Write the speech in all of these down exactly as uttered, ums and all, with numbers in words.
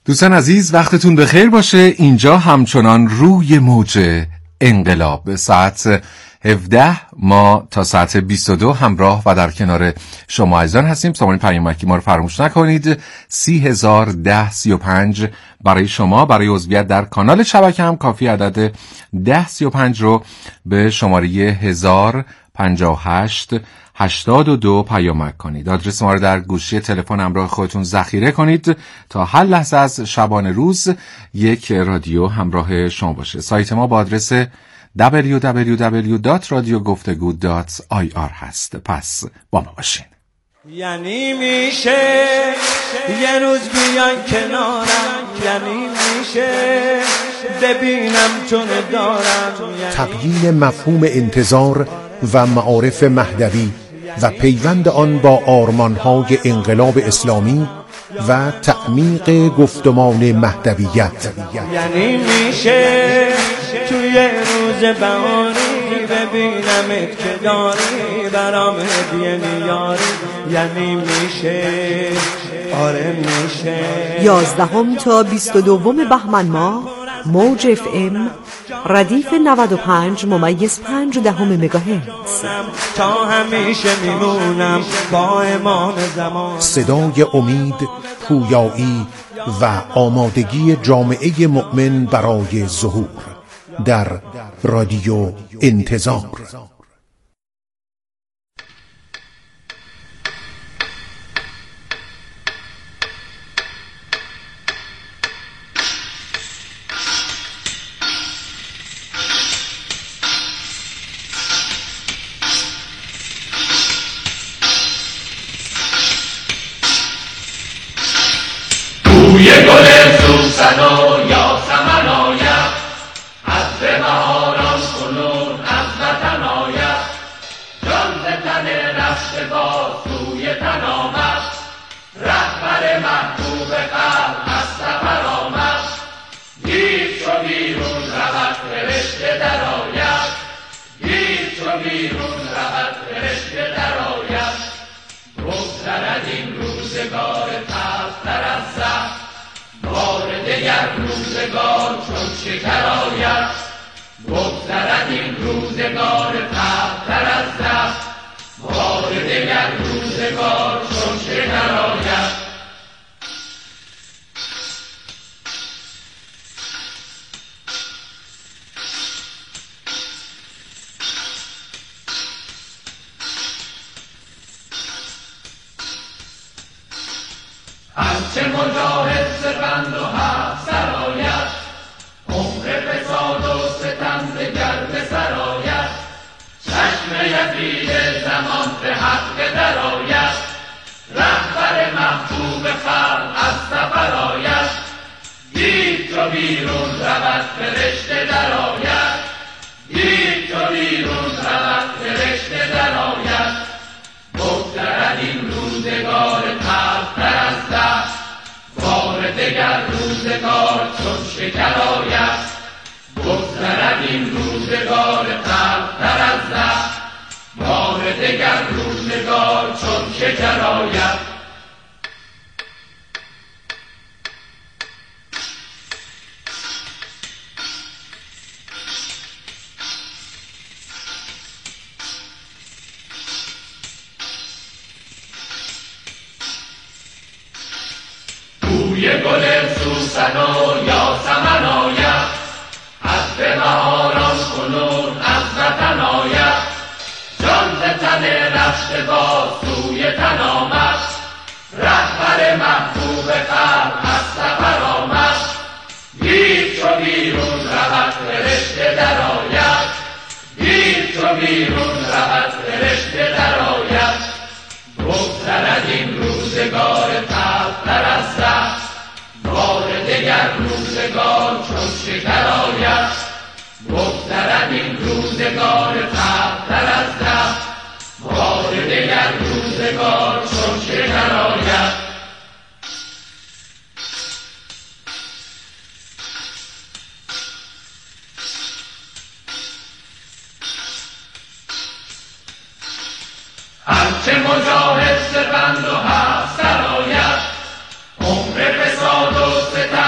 دوستان عزیز وقتتون بخیر باشه. اینجا همچنان روی موج انقلاب ساعت هفده ما تا ساعت بیست و دو همراه و در کنار شما عزیزان هستیم. سامانه پیامکی ما رو فراموش نکنید. سی هزار ده سی و پنج برای شما، برای عضویت در کانال شبکه هم کافی عدد ده سی و پنج رو به شماره هزار پنجاه و هشت هشتاد و دو پیامک کنید. آدرس ما رو در گوشی تلفن همراه خودتون ذخیره کنید تا هر لحظه از شبانه روز یک رادیو همراه شما باشه. سایت ما با آدرس دبلیو دبلیو دبلیو دات رادیو گفتگو دات آی آر هست. پس با ما باشین. یعنی میشه یه روز بیان کنارم، یعنی میشه ببینم چون دارم. تبیین مفهوم انتظار و معارف مهدوی و پیوند آن با آرمانهای انقلاب اسلامی و تعمیق گفتمان مهدویت. یعنی میشه توی روز بهاری ببینمت که داری برام هدیه میاری. یعنی میشه، آره میشه. یازدهم تا بیست و دوم بهمن ماه موج اف ام ردیف نود و پنج ممیز پنج دهم مگاهرتز. تا همیشه میمونم با امام زمان. صدای امید، پویایی و آمادگی جامعه مؤمن برای ظهور در رادیو انتظار. بوی گل سوسن و یاسمن آید، عطر بهاران کنون از وطن آید. جان ز تن رفته باز سوی تن آمد، رهبر محبوب قلب از سفر آمد. گیر چو بیرون رود فرشته در آید، گیر چو بیرون رود فرشته در آید. بگذرد این روزگار تلختر از زهر، بار دگر روزگار چون شکر آید. بگذرد این روزگار تلختر از زهر، بار دگر روزگار چون شکر آید. هرچه مجاهد سپند و هفت سرایت، عمر فساد و ستم دگر به سرایت. چشم یزید زمان به حق در آید، رهبر محبوب خلق از سفر آید. دید چو بیرون رود فرشته در آید، دید چو بیرون رود فرشته در آید. بگذرد این روزگار تلختر از زهر، بار دگر روزگار چون شکر آید. بگذرد این روزگار تلختر از زهر، بار دگر روزگار چون شکر آید. بوی گل سوسن و یاسمن آید، عطر بهاران کنون از وطن آید. جان ز تن رفته باز سوی تن آمد، رهبر محبوب قلب از سفر آمد. گیر چو بیرون رود فرشته در آید، گیر چو بیرون رود فرشته در آید. بگذرد این روزگار تلختر از زهر، بار دگر روزگار چون شکر آید. بگذرد این روزگار تلختر از زهر، بار دگر روزگار چون شکر آید. هرچه مجاهد سپند و هفت سرایت، عمر فساد و ستم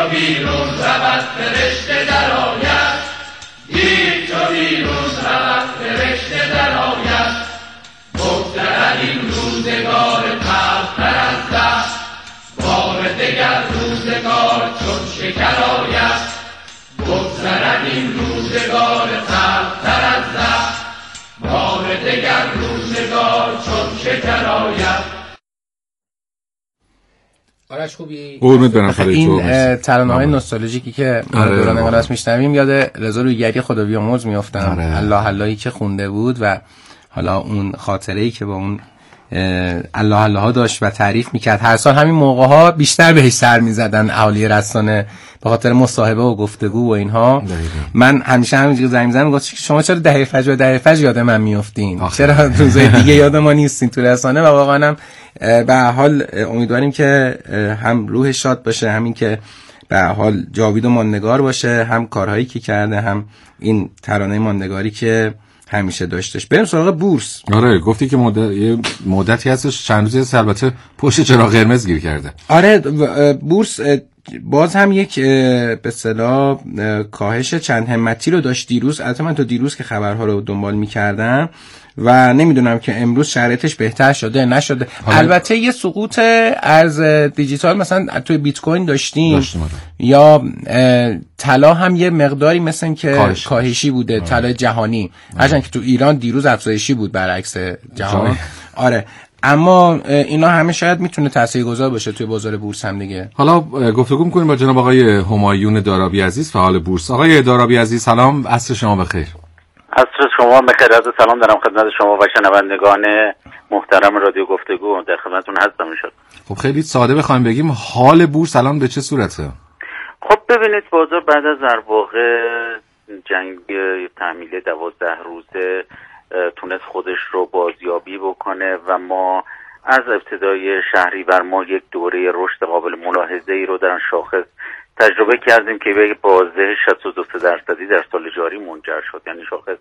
چو بیرون رود فرشته در آید، دیر چو بیرون رود فرشته در آید. بگذرد این روزگار تلختر از دست، بار دگر روزگار چون شکر آید. بگذرد این روزگار تلختر از دست، بار دگر روزگار چون شکر آید. آرش خوبی؟ قربونت برم خیلی تو. این ترانه‌های نوستالژیکی که دوران انقلاب میشنویم یاد رضا رویگری خدا بیامرز میافتم. الله اللهی که خونده بود و حالا اون خاطره‌ای که با اون الله الله ها داشت و تعریف میکرد. هر سال همین موقع ها بیشتر بهش سر میزدن اهالی رسانه به خاطر مصاحبه و گفتگو و اینها. دقیقا. من همیشه همینجوری زنگ میزنم میگفتم شما چرا دهه فجر و دهه فجر یاد من میافتین، چرا روزای دیگه یاد ما نیستین تو رسانه. و واقعا هم به هر حال امیدواریم که هم روحش شاد باشه، همین که به هر حال جاوید و ماندگار باشه، هم کارهایی که کرده، هم این ترانه ماندگاری که همیشه داشتش. بریم سراغ بورس. آره گفتی که مدت یه مدتی هستش، چند روزی هست البته پشت چراغ قرمز گیر کرده. آره بورس باز هم یک به اصطلاح کاهش چند همتی رو داشت دیروز. البته من تو دیروز که خبرها رو دنبال می‌کردم و نمیدونم که امروز شرایطش بهتر شده نشده. حالا البته یه سقوط ارز دیجیتال مثلا توی بیت کوین داشتیم, داشتیم یا طلا هم یه مقداری مثلا که کاهش. کاهشی بوده طلای جهانی، هرچند که تو ایران دیروز افزایشی بود برعکس جهان. آره اما اینا همه شاید میتونه تاثیرگذار باشه توی بازار بورس هم دیگه. حالا گفتگو می‌کنیم با جناب آقای همایون دارابی عزیز فعال بورس. آقای دارابی عزیز سلام، عصر شما بخیر. عصر شما بخیر. از سلام دارم خدمت شما و شنوندگان محترم رادیو گفتگو، در خدمتتون هستم انشالله. خب خیلی ساده بخوایم بگیم حال بورس الان به چه صورته؟ خب ببینید بازار بعد از در واقع جنگ تحمیل دوازده روزه تونست خودش رو بازیابی بکنه و ما از ابتدای شهریور ماه یک دوره رشد قابل ملاحظه ای رو در شاخص تجربه کردیم که به بازده شصت و دو درصدی در سال جاری منجر شد. یعنی شاخص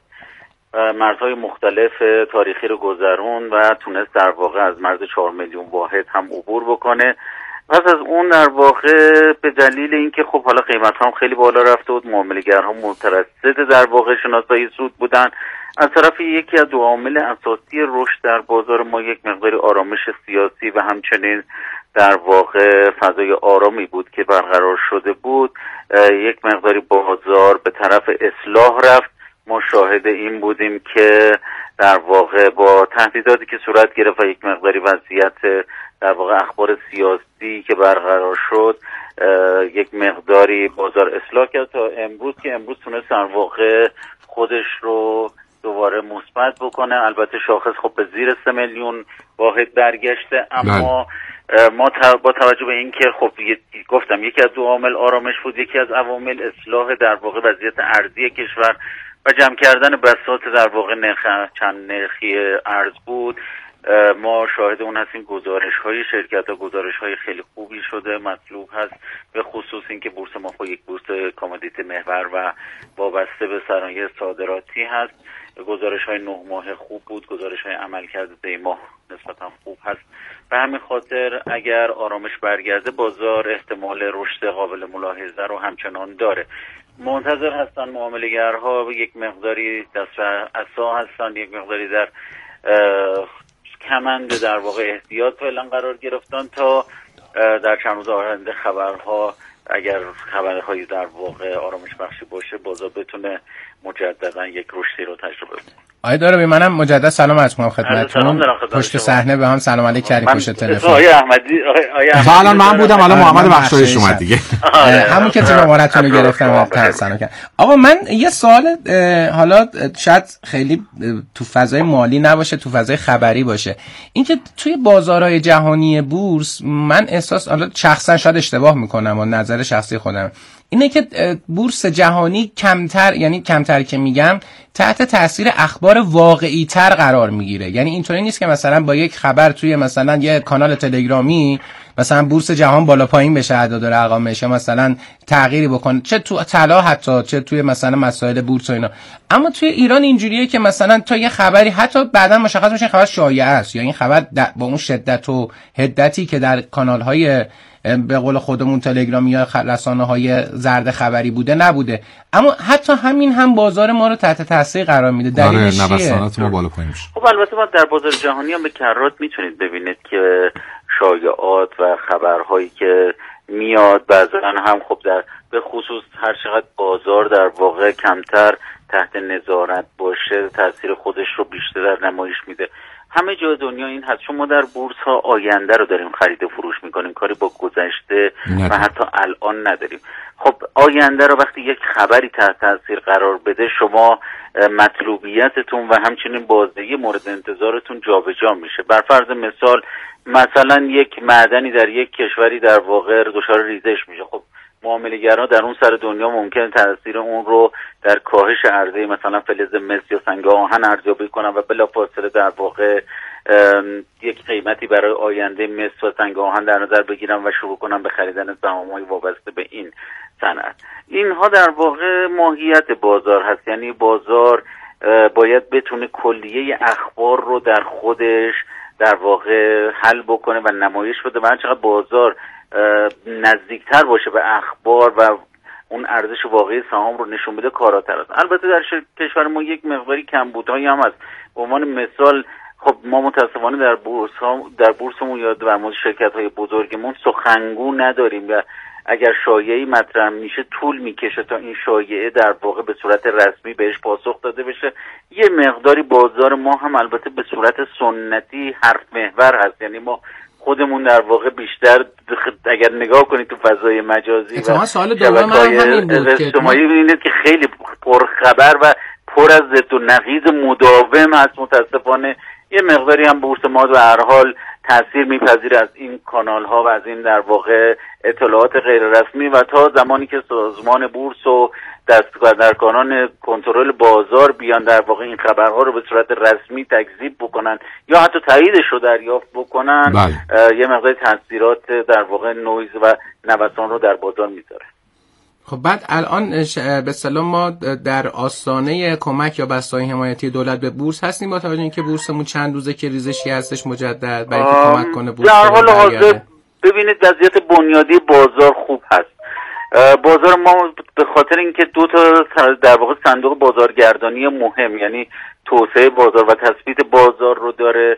مرزهای مختلف تاریخی رو گذرون و تونست در واقع از مرز چهار میلیون واحد هم عبور بکنه. پس از اون در واقع به دلیل اینکه خب حالا قیمت هم خیلی بالا رفته بود، معامله‌گرها مترصد در واقع شناسایی سود بودن. از طرف یکی از دو عامل اساسی رشد در بازار ما یک مقداری آرامش سیاسی و همچنین در واقع فضای آرامی بود که برقرار شده بود. یک مقداری بازار به طرف اصلاح رفت. ما شاهد این بودیم که در واقع با تهدیداتی که صورت گرفت و یک مقداری وضعیت در واقع اخبار سیاسی که برقرار شد یک مقداری بازار اصلاح کرد تا امروز که امروز تونست در واقع خودش رو دوباره مثبت بکنه. البته شاخص خب به زیر سه میلیون واحد برگشته، اما ما با توجه به این که خب گفتم یکی از دو عامل آرامش بود، یکی از عوامل اصلاح در واقع وضعیت ارزی کشور و جمع کردن بساط در واقع نرخ چند نرخی ارز بود. ما شاهد اون هستیم گزارش های شرکت ها گزارش های خیلی خوبی شده مطلوب هست، به خصوص اینکه بورس ما خب یک بورس کامودیتی محور و وابسته به صنایع صادراتی هست. گزارش های نه ماه خوب بود، گزارش های عملکرد سه ماه نسبتا خوب هست. به همین خاطر اگر آرامش برگرده بازار احتمال رشد قابل ملاحظه رو همچنان داره. منتظر هستن معامله‌گرها یک مقداری دست عصا هستن، یک مقداری در کمند در واقع احتیاط فعلا قرار گرفتن تا در چند روز آینده خبرها اگر خبرهایی در واقع آرامش بخشی باشه بازار بتونه مجددا یک رشدی رو تجربه کنه. آقای دارابی منم مجدد سلام عرض می‌کنم خدمتتون. پشت صحنه به هم سلام علیک کردیم پشت تلفن. آقای احمدی آقای الان من بودم، الان محمد بخشایش اومد دیگه. همون که تلفنتون رو گرفتم و سلام کردم. آقا من یه سوال حالا شاید خیلی تو فضای مالی نباشه، تو فضای خبری باشه. اینکه توی بازارهای جهانی بورس من احساس حالا شخصا شاید اشتباه می‌کنم و نظر شخصی خودم اینه که بورس جهانی کمتر، یعنی کمتر که میگم تحت تاثیر اخبار واقعی تر قرار میگیره. یعنی اینطوری نیست که مثلا با یک خبر توی مثلا یه کانال تلگرامی مثلا بورس جهان بالا پایین بشه، اعداد و ارقامش مثلا تغییری بکنه، چه تو طلا حتی چه توی مثلا مسائل بورس و اینا. اما توی ایران اینجوریه که مثلا تا یه خبری حتی بعدا مشخص میشه خبر شایعه است یا این خبر با اون شدت و حدتی که در کانال‌های به قول خودمون تلگرام یا رسانه‌های زرد خبری بوده نبوده، اما حتی همین هم بازار ما رو تحت تاثیر قرار میده. دلیلش چیه؟ نوسانات ما بالا پایین میشه. خب البته ما در بازار جهانی هم به کرات میتونید ببینید که شایعات و خبرهایی که میاد بعضا هم خب در به خصوص هر چقدر بازار در واقع کمتر تحت نظارت باشه تاثیر خودش رو بیشتر نمایش میده. همه جای دنیا این هست، چون ما در بورس ها آینده رو داریم خرید و فروش میکنیم، کاری با گذشته نداریم. و حتی الان نداریم. خب آینده رو وقتی یک خبری تحت تاثیر قرار بده شما مطلوبیتتون و همچنین بازدهی مورد انتظارتون جابجا میشه. بر فرض مثال مثلا یک معدنی در یک کشوری در واقع دچار ریزش میشه، خب معامله‌گرا در اون سر دنیا ممکن تاثیر اون رو در کاهش عرضه مثلا فلز مس یا سنگ آهن ارزیابی کنن و بلافاصله در واقع یک قیمتی برای آینده مس و سنگ آهن در نظر بگیرن و شروع کنن به خریدن سهام‌های وابسته به این صنعت. اینها در واقع ماهیت بازار هست، یعنی بازار باید بتونه کلیه اخبار رو در خودش در واقع حل بکنه و نمایش بده و هر چقدر بازار نزدیکتر باشه به اخبار و اون ارزش واقعی سهام رو نشون بده کاراتر است. البته در کشور ما یک مقداری کمبودهایی هم هست. به عنوان مثال خب ما متاسفانه در بورس ها در بورسمون یا در مورد شرکت‌های بزرگمون سخنگو نداریم و اگر شایعه‌ای مطرح میشه طول میکشه تا این شایعه در واقع به صورت رسمی بهش پاسخ داده بشه. یه مقداری بازار ما هم البته به صورت سنتی حرف محور هست، یعنی ما خودمون در واقع بیشتر اگر نگاه کنید تو فضای مجازی و سوال دوم همین بود که شما می‌بینید که خیلی پرخبر و پر از ضد و نقیض مداوم هست. متاسفانه یه مقداری هم بورس ما به هر حال تاثیر میپذیره از این کانال ها و از این در واقع اطلاعات غیر رسمی و تا زمانی که سازمان بورس و دستگاهداران کنترل بازار بیان در واقع این خبرها رو به صورت رسمی تکذیب بکنن یا حتی تاییدش رو دریافت بکنن یه مقدار تاثیرات در واقع نویز و نوسان رو در بازار میذاره. خب بعد الان به اصطلاح ما در آستانه کمک یا بسته‌های حمایتی دولت به بورس هستیم با توجه اینکه بورسمون چند روزه که ریزشی هستش مجدد برای اینکه کمک کنه بورس. در حال حاضر ببینید وضعیت بنیادی بازار خوب هست. بازار ما به خاطر اینکه دو تا در واقع صندوق بازارگردانی مهم یعنی توسعه بازار و تثبیت بازار رو داره،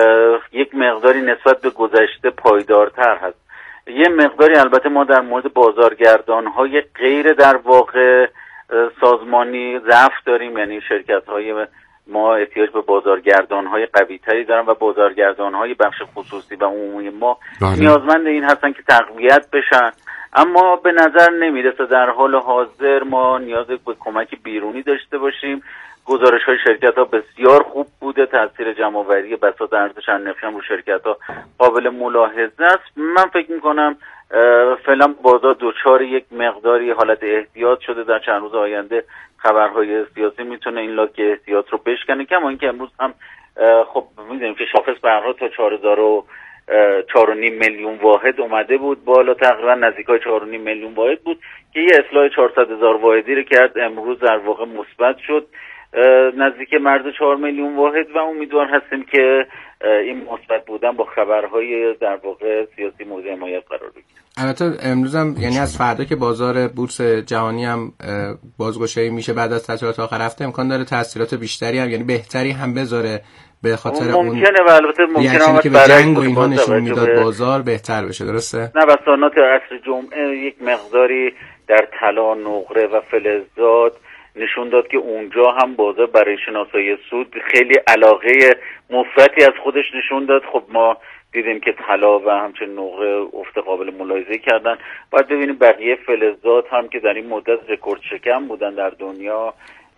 یک مقداری نسبت به گذشته پایدارتر هست. یه مقداری البته ما در مورد بازارگردان‌های غیر در واقع سازمانی ضعف داریم، یعنی شرکت‌های ما احتیاج به بازارگردان‌های قوی‌تری دارن و بازارگردان‌های بخش خصوصی و عمومی ما بله. نیازمند این هستن که تقویت بشن، اما به نظر نمیرسه در حال حاضر ما نیاز به کمک بیرونی داشته باشیم. گزارش‌های شرکت‌ها بسیار خوب بوده، تاثیر جمع‌آوری بساط ارزش نفت رو شرکت‌ها قابل ملاحظه است. من فکر می‌کنم فعلا بازار دوچار یک مقداری حالت احتیاط شده. در چند روز آینده خبرهای سیاسی میتونه این لاک احتیاط رو بشکنه، کما اینکه امروز هم خب می‌دونیم که شاخص بهرها تا چهار هزار و چهار و نیم میلیون واحد اومده بود بالا، تقریبا نزدیکای چهار و نیم میلیون واحد بود که یه اصلاح چهارصد هزار واحدی رو کرد، امروز در واقع مثبت شد نزدیک مرز چهار میلیون واحد و امیدوار هستیم که این مثبت بودن با خبرهای در واقع سیاسی مورد حمایت قرار بگیره. البته امروز هم یعنی از فردا که بازار بورس جهانی هم بازگشایی میشه بعد از تعطیلات آخر هفته امکان داره تاثیرات بیشتری هم یعنی بهتری هم بذاره به خاطر اون ممکنه و البته ممکنه که به جنگ و اینها نشون میداد بازار بهتر بشه. درسته؟ نوسانات عصر جمعه یک مقداری در طلا، نقره و فلزات نشون داد که اونجا هم بازار برای شناسایی سود خیلی علاقه مفرطی از خودش نشون داد. خب ما دیدیم که طلا و همچنین نقره افت قابل ملاحظه کردن. باید ببینیم بقیه فلزات هم که در این مدت رکورد شکن بودن در دنیا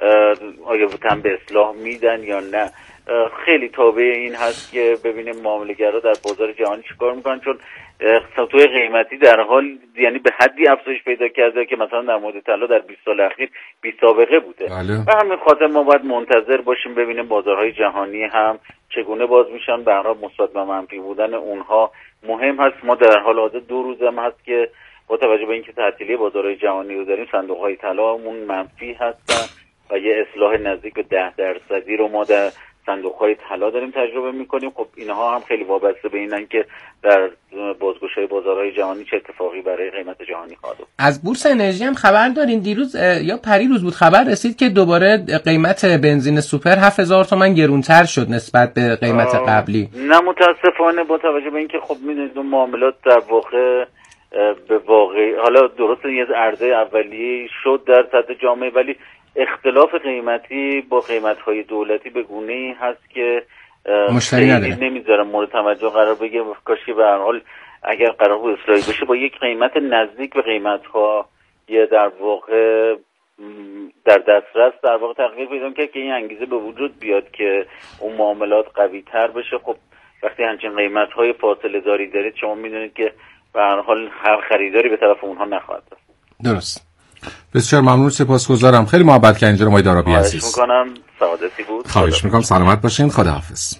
آیا تن به اصلاح میدن یا نه. خیلی تابع این هست که ببینیم معامله‌گرا در بازار جهانی چیکار میکنن، چون سطوح قیمتی در حال یعنی به حدی افزایش پیدا کرده که مثلا در مورد طلا در بیست سال اخیر بی سابقه بوده بله. و همین خاطر ما باید منتظر باشیم ببینیم بازارهای جهانی هم چگونه باز میشن. به هر حال مثبت و منفی بودن اونها مهم هست. ما در حال حاضر دو روز هم هست که با توجه به اینکه تعطیلی بازارهای جهانی رو داریم صندوق‌های طلامون منفی هستن و یه اصلاح نزدیک به ده درصدی رو ما در صندوق‌های طلا داریم تجربه می‌کنیم. خب اینها هم خیلی وابسته به اینن که در بازگشایی بازارهای جهانی چه اتفاقی برای قیمت جهانی خواهد افتاد. از بورس انرژی هم خبر دارین؟ دیروز یا پریروز بود خبر رسید که دوباره قیمت بنزین سوپر هفت هزار تومان گرونتر شد نسبت به قیمت قبلی. نه متاسفانه با توجه به اینکه خب می‌دونید اون معاملات در واقع به واقع حالا درست یه عرضه اولیه شد در سطح جامعه، ولی اختلاف قیمتی با قیمت‌های دولتی به گونه‌ای هست که مشتری نداره، نمیذاره مورد توجه قرار بگیره. کاشی به هر حال اگر قرار بود اصلاحی بشه با یک قیمت نزدیک به قیمت‌ها یه در واقع در دسترس در واقع تغییر پیدا کرد که این انگیزه به وجود بیاد که اون معاملات قوی‌تر بشه. خب وقتی همچین قیمت‌های فاصله داری دارید شما می‌دونید که به هر حال هر خریداری به طرف اونها نخواهد رفت. درست. بسیار ممنون، سپاسگزارم. خیلی محبت کردین جناب آقای دارابی عزیز. خواهش می‌کنم، سعادتی بود. خواهش می‌کنم، سلامت باشین. خداحافظ.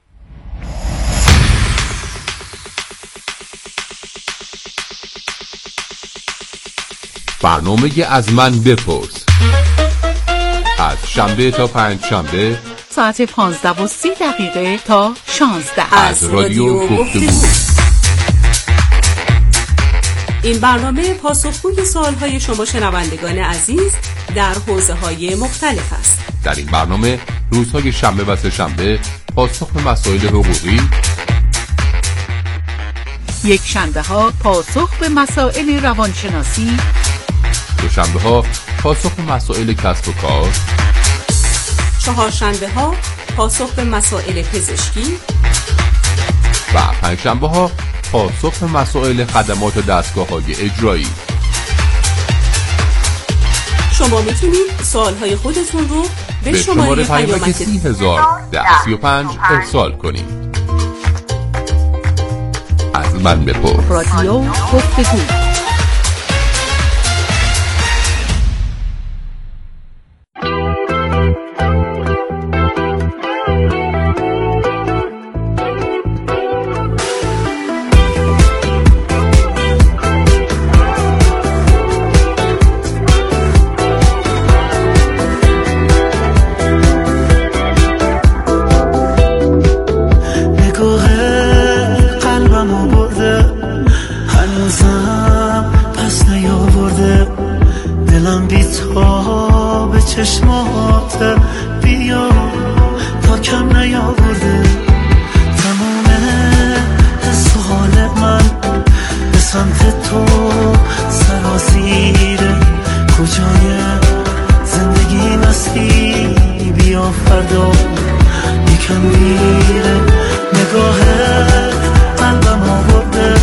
برنامه از من بپرس از شنبه تا پنج شنبه ساعت پانزده و سی دقیقه تا شانزده از رادیو گفتگو. این برنامه پاسخگوی سوالهای شما شنوندگان عزیز در حوزه‌های مختلف است. در این برنامه روزهای شنبه و سه شنبه پاسخ به مسائل حقوقی، یک شنبه ها پاسخ به مسائل روانشناسی، دو شنبه ها پاسخ به مسائل کسب و کار، چهار شنبه ها پاسخ به مسائل پزشکی و پنج شنبه ها پاسخ به مسائل خدمات دستگاه‌های اجرایی. شما میتونید سوالهای خودتون رو به, به شماره پیامک پیامک سی هزار ده سی و پنج ارسال کنید. از من بپرس. رادیو گفتگو. چشمات بیا تا کم نیاورده تمام حس و حال من به سمت تو سرازیره. کجای زندگی مستی بیا فردا یکم میره. نگاه قلبم آورده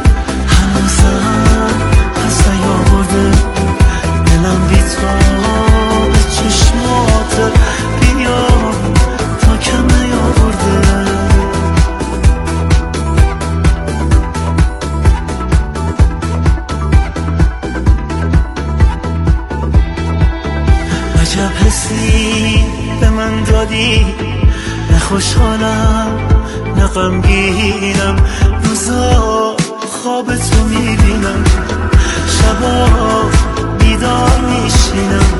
هنوزم پس نیاورده دلم بی تو چشمات بیا تا کم نیاورده. عجب حسی به من دادی، نه خوشحالم نه غمگینم. روزا خواب تو میبینم، شبا بیدار میشینم.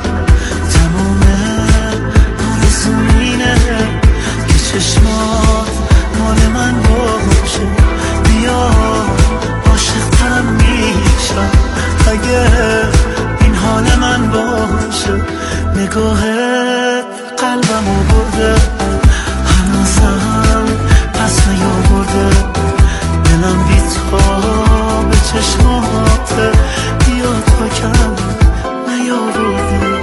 که چشمات مال من باشه بیا عاشق ترم میشم اگه این حال من باشه. نگاهت قلبمو برده هنوزم پس نیاورده دلم بی تو به چشمات بیا تا کم نیاورده.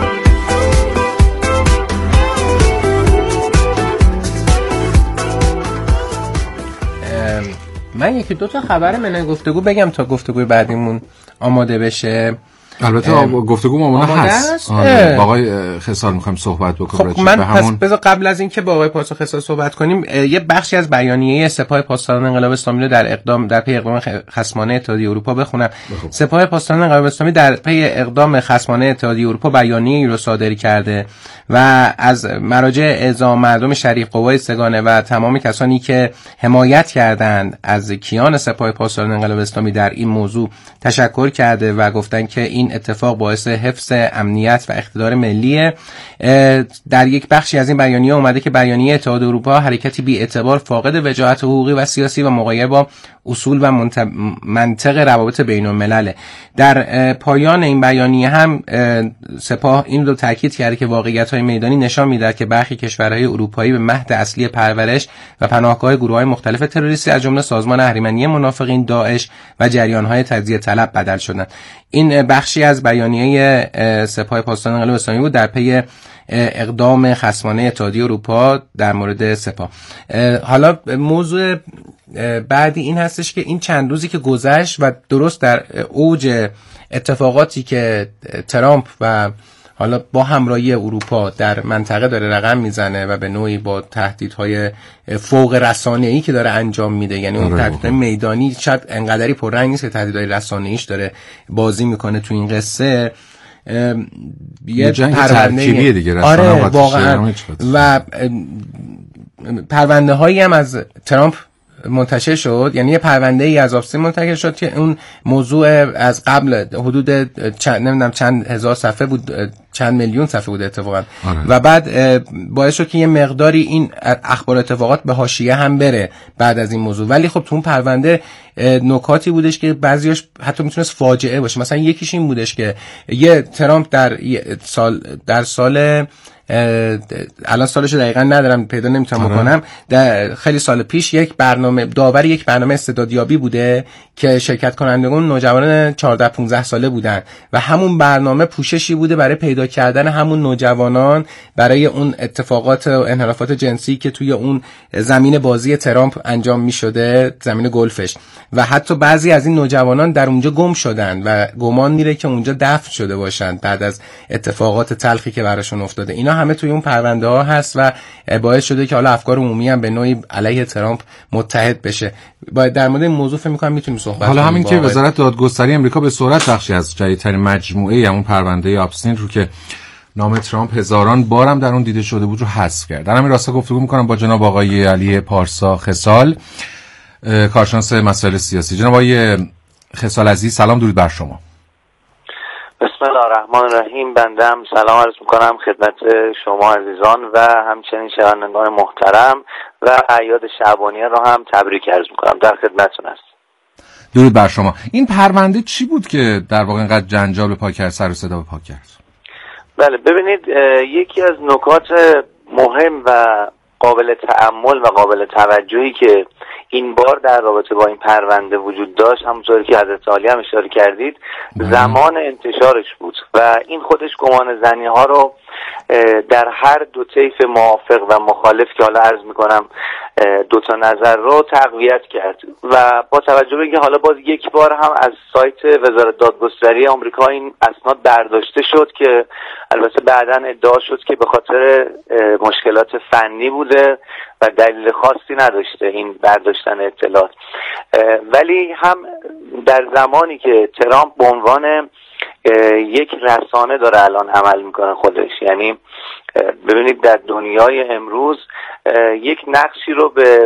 من یکی دو تا خبر من گفتگو بگم تا گفتگوی بعدیمون آماده بشه. البته گفتگو مامونه هست. با آقای خسال میخوایم صحبت بکنیم. خب من پس همون... بذار قبل از اینکه با آقای پاسخ خسال صحبت کنیم یه بخشی از بیانیه سپاه پاسداران انقلاب اسلامی رو در اقدام در پی اقدام خصمانه اتحادیه اروپا بخونم. بخون. سپاه پاسداران انقلاب اسلامی در پی اقدام خصمانه اتحادیه اروپا بیانیه‌ای رو صادر کرده و از مراجع اعزام مردم شریف قوای سگانه و تمام کسانی که حمایت کردند از کیان سپاه پاسداران انقلاب اسلامی در این موضوع تشکر کرده و گفتن که این این اتفاق باعث حفظ امنیت و اقتدار ملیه. در یک بخشی از این بیانیه اومده که بیانیه اتحاد اروپا حرکتی بی اعتبار، فاقد وجاهت حقوقی و سیاسی و مغایر با اصول و منطق روابط بین الملل. در پایان این بیانیه هم سپاه این رو تاکید کرده که واقعیت‌های میدانی نشان می‌دهد که برخی کشورهای اروپایی به مهد اصلی پرورش و پناهگاه گروه‌های مختلف تروریستی از جمله سازمان اهریمنی منافقین، داعش و جریان‌های تجزیه طلب بدل شدند. این بخشی از بیانیه سپاه پاسداران انقلاب اسلامی بود در پی اقدام خصمانه اتحادیه اروپا در مورد سپاه. حالا موضوع بعدی این هستش که این چند روزی که گذشت و درست در اوج اتفاقاتی که ترامپ و حالا با همراهی اروپا در منطقه داره رقم میزنه و به نوعی با تهدیدهای فوق رسانه‌ای که داره انجام میده، یعنی اون تهدیدهای میدانی شاید انقدری پررنگ نیست که تهدیدهای رسانه‌ایش داره بازی میکنه تو این قصه. یه جنگ ترکیبیه دیگه رسانه. آره واقعا. و پرونده هایی هم از ترامپ منتشر شد، یعنی یه پرونده ای از آفسین منتشر شد که اون موضوع از قبل حدود چند نمیدونم چند هزار صفحه بود، چند میلیون صفحه بود اتفاقا. آره. و بعد باعث شد که یه مقداری این اخبار اتفاقات به حاشیه هم بره بعد از این موضوع. ولی خب تو اون پرونده نکاتی بودش که بعضیاش حتی میتونست فاجعه باشه. مثلا یکیش این بودش که یه ترامپ در سال در سال الان سالشو دقیقا ندارم پیدا نمیتونم بکنم، در خیلی سال پیش یک برنامه داور یک برنامه استعدادیابی بوده که شرکت کنندگان نوجوانان چهارده پانزده ساله بودن و همون برنامه پوششی بوده برای پیدا کردن همون نوجوانان برای اون اتفاقات و انحرافات جنسی که توی اون زمین بازی ترامپ انجام میشده، زمین گلفش، و حتی بعضی از این نوجوانان در اونجا گم شدن و گمان میره که اونجا دفن شده باشن بعد از اتفاقات تلخی که براشون افتاده. اینا همه توی اون پرونده ها هست و باعث شده که حالا افکار عمومی هم به نوعی علیه ترامپ متحد بشه. باید در مورد این موضوع فکر می‌کنم میتونیم صحبت کنیم. حالا همین که وزارت دادگستری امریکا به سرعت بخشی از جدیدترین مجموعه همون پرونده آپستین رو که نام ترامپ هزاران بارم در اون دیده شده بود رو حذف کرد. در همین راستا گفتگو می‌کنم با جناب آقای علی پارسا خصال، کارشناس مسائل سیاسی. جناب آقای خصال عزیز، سلام، درود بر شما. بسم الله الرحمن الرحیم. بنده هم سلام عرض میکنم خدمت شما عزیزان و همچنین شنوندگان محترم و اعیاد شعبانیه را هم تبریک عرض میکنم. در خدمتتون هست. درود بر شما. این پرونده چی بود که در واقع اینقدر جنجال به پا کرد، سر و صدا به پا کرد؟ بله ببینید، یکی از نکات مهم و قابل تأمل و قابل توجهی که این بار در رابطه با این پرونده وجود داشت، همونطوری که حضرت عالی هم اشاره کردید، زمان انتشارش بود و این خودش گمان زنی ها رو در هر دو طیف موافق و مخالف که حالا عرض میکنم دو تا نظر رو تقویت کرد و با توجه به اینکه حالا باز یک بار هم از سایت وزارت دادگستری آمریکا این اسناد برداشته شد که البته بعداً ادعا شد که به خاطر مشکلات فنی بوده و دلیل خاصی نداشته این برداشتن اطلاعات، ولی هم در زمانی که ترامپ به عنوان یک رسانه داره الان عمل میکنه خودش، یعنی ببینید در دنیای امروز یک نقشی رو به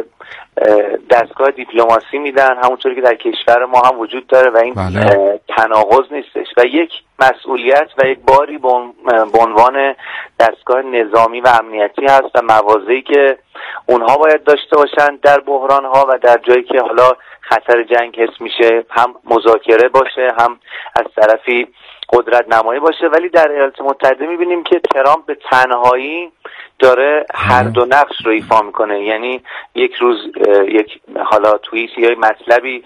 دستگاه دیپلماسی میدن، همونطوری که در کشور ما هم وجود داره و این بله. تناقض نیستش و یک مسئولیت و یک باری به عنوان دستگاه نظامی و امنیتی هست و مواضعی که اونها باید داشته باشن در بحران ها و در جایی که حالا خطر جنگ حس میشه هم مذاکره باشه هم از طرفی قدرت نمایی باشه. ولی در ایالات متحده میبینیم که ترامپ به تنهایی داره هر دو نقش رو ایفا میکنه، یعنی یک روز یک حالا توییت یا مطلبی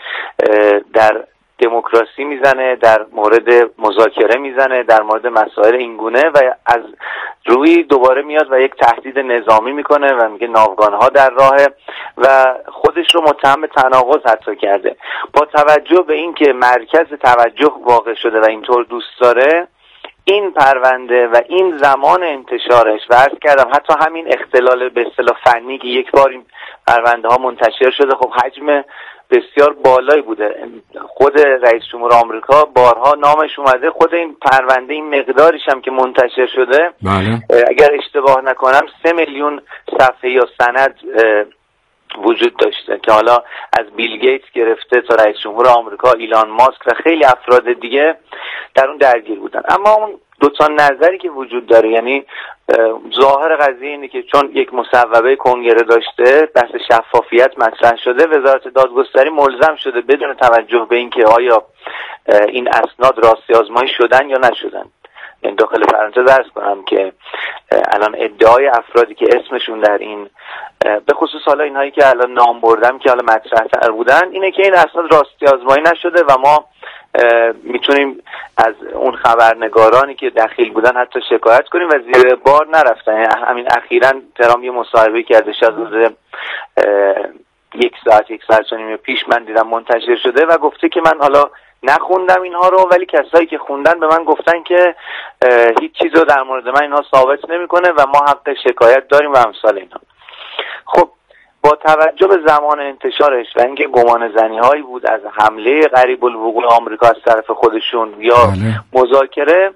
در دموکراسی میزنه، در مورد مذاکره میزنه، در مورد مسائل اینگونه و از روی دوباره میاد و یک تهدید نظامی میکنه و میگه ناوگانها در راهه و خودش رو متهم به تناقض حتی کرده. با توجه به اینکه مرکز توجه واقع شده و اینطور دوست داره، این پرونده و این زمان انتشارش و عرض کردم حتی همین اختلال به اصطلاح فنی که یک بار این پرونده ها منتشر شده، خب حجم بسیار بالایی بوده. خود رئیس جمهور آمریکا بارها نامش اومده، خود این پرونده این مقداریش هم که منتشر شده بله. اگر اشتباه نکنم سه میلیون صفحه یا سند وجود داشته که حالا از بیل گیتس گرفته تا رئیس جمهور آمریکا ایلان ماسک و خیلی افراد دیگه در اون درگیر بودن. اما اون دو تا نظری که وجود داره، یعنی ظاهر قضیه اینه که چون یک مصوبه کنگره داشته، بحث شفافیت مطرح شده، وزارت دادگستری ملزم شده بدون توجه به اینکه آیا این اسناد راستی آزمایی شدن یا نشدن. این داخل پرانتز عرض کنم که الان ادعای افرادی که اسمشون در این به خصوص حالا اینهایی که الان نام بردم که حالا مطرح تر بودن اینه که این اسناد راستی آزمایی نشده و ما میتونیم از اون خبرنگارانی که دخیل بودن حتی شکایت کنیم و زیر بار نرفتن. همین اخیراً ترامپ یه مصاحبه کرده شاید روز یک ساعت یک ساعت و نیم پیش من دیدم منتشر شده و گفته که من حالا نخوندم اینها رو، ولی کسایی که خوندن به من گفتن که هیچ چیز رو در مورد من اینها ثابت نمیکنه و ما حق شکایت داریم و امثال اینها. خب با توجه به زمان انتشارش و اینکه گمان زنی هایی بود از حمله قریب الوقوع آمریکا از طرف خودشون یا بله. مذاکره،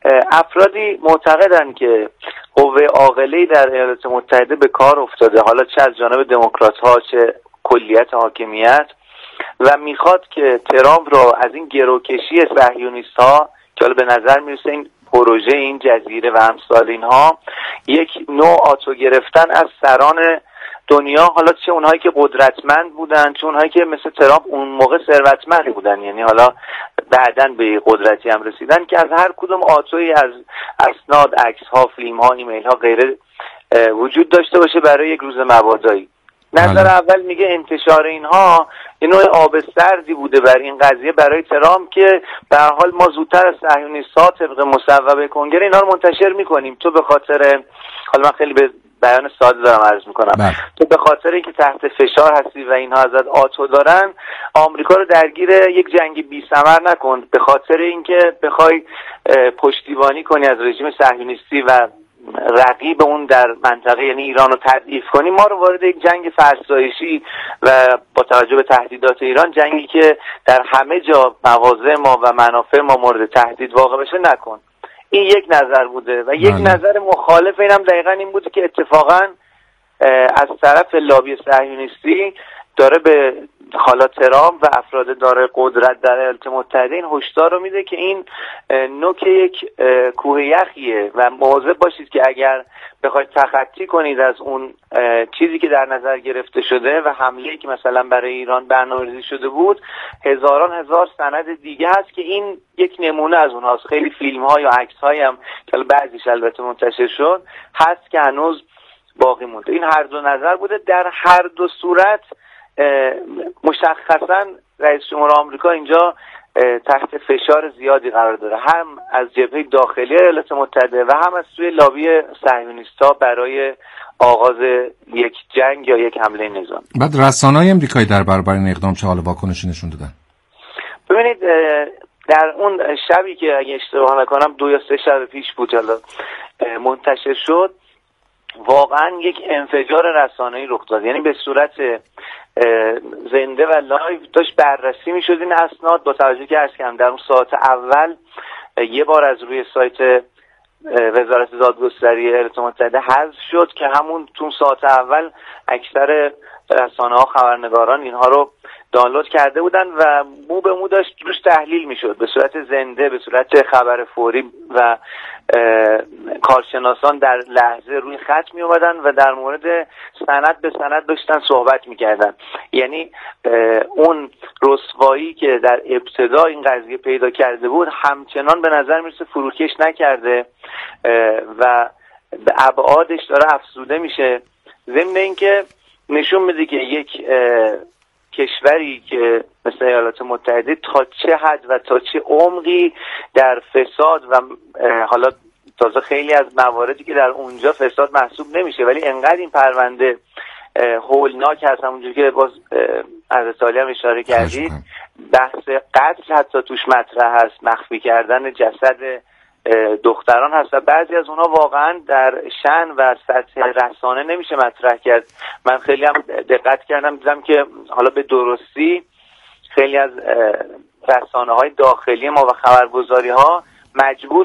افرادی معتقدن که قوه عاقله‌ای در ایالات متحده به کار افتاده، حالا چه از جانب دموکرات ها چه کلیت حاکمیت، و میخواد که ترامپ را از این گروکشی صهیونیست ها که حالا به نظر میرسه این پروژه این جزیره و امثال اینها یک نوع آتو گرفتن از سران دنیا، حالا چه اونهایی که قدرتمند بودن چه اونهایی که مثل ترامپ اون موقع ثروتمند بودن، یعنی حالا بعداً به قدرتی هم رسیدن، که از هر کدوم آتویی از اسناد، عکس ها، فیلم ها، ایمیل ها غیره وجود داشته باشه برای یک روز مبادایی. نظر اول میگه انتشار اینها یه نوع آب سردی بوده بر این قضیه برای ترامپ که به هر حال ما زودتر از صهیونیست‌ها طبق مصوبه کنگره اینا رو منتشر میکنیم، تو به خاطر، حالا من خیلی به بیان ساده دارم عرض میکنم بله. تو به خاطر اینکه تحت فشار هستی و اینها ازت آتو دارن، آمریکا رو درگیر یک جنگ بی ثمر نکن به خاطر اینکه بخوای پشتیبانی کنی از رژیم صهیونیستی و رقیب اون در منطقه یعنی ایران رو تضعیف کنی، ما رو وارد یک جنگ فرسایشی و با توجه به تهدیدات ایران جنگی که در همه جا مواضع ما و منافع ما مورد تهدید واقع بشه نکن. این یک نظر بوده و یک مالا. نظر مخالف اینم دقیقاً این بوده که اتفاقاً از طرف لابی صهیونیستی داره به حالا ترامپ و افراد داره قدرت در ایالات متحده این هشدار رو میده که این نوک یک کوه یخیه و مواظب باشید که اگر بخواید تخطی کنید از اون چیزی که در نظر گرفته شده و حمله‌ای که مثلا برای ایران برنامه‌ریزی شده بود، هزاران هزار سند دیگه هست که این یک نمونه از اونهاست. خیلی فیلم‌ها یا عکس‌هایی هم که بعضیش البته منتشر شد هست که هنوز باقی مونده. این هر دو نظر بوده. در هر دو صورت مشخصا رئیس جمهور آمریکا اینجا تحت فشار زیادی قرار داره، هم از جبهه داخلی ایالات متحده و هم از سوی لابی صهیونیست‌ها برای آغاز یک جنگ یا یک حمله نظامی. بعد رسانه‌های آمریکایی در برابر این اقدام چه حال واکنشی نشون دادن؟ ببینید در اون شبی که اگه اشتباه نکنم دو یا سه شب پیش بود حالا منتشر شد، واقعا یک انفجار رسانه‌ای رخ داد، یعنی به صورت زنده و لایو داشت بررسی می‌شد این اسناد، با توجه که عرض کردم در اون ساعت اول یه بار از روی سایت وزارت دادگستری ایالات متحده حذف شد که همون تو ساعت اول اکثر رسانه‌ها خبرنگاران اینها رو دانلود کرده بودن و مو به مو داشت روش تحلیل میشد به صورت زنده، به صورت خبر فوری و کارشناسان در لحظه روی خط می اومدن و در مورد سند به سند داشتن صحبت میکردن. یعنی اون رسوایی که در ابتدا این قضیه پیدا کرده بود همچنان به نظر میرسه فروکش نکرده و به ابعادش داره افزوده میشه، ضمن اینکه نشون میده که یک کشوری که مثل ایالات متحده تا چه حد و تا چه عمقی در فساد و حالا تازه خیلی از مواردی که در اونجا فساد محسوب نمیشه ولی انقدر این پرونده هولناک هست، همونجوری که باز از سالی هم اشاره کردید بحث قتل حتی توش مطرح هست، مخفی کردن جسد دختران هست و بعضی از اونها واقعا در شأن و سطح رسانه نمیشه مطرح کرد. من خیلی هم دقت کردم دیدم که حالا به درستی خیلی از رسانه های داخلی ما و خبرگزاری ها مجبور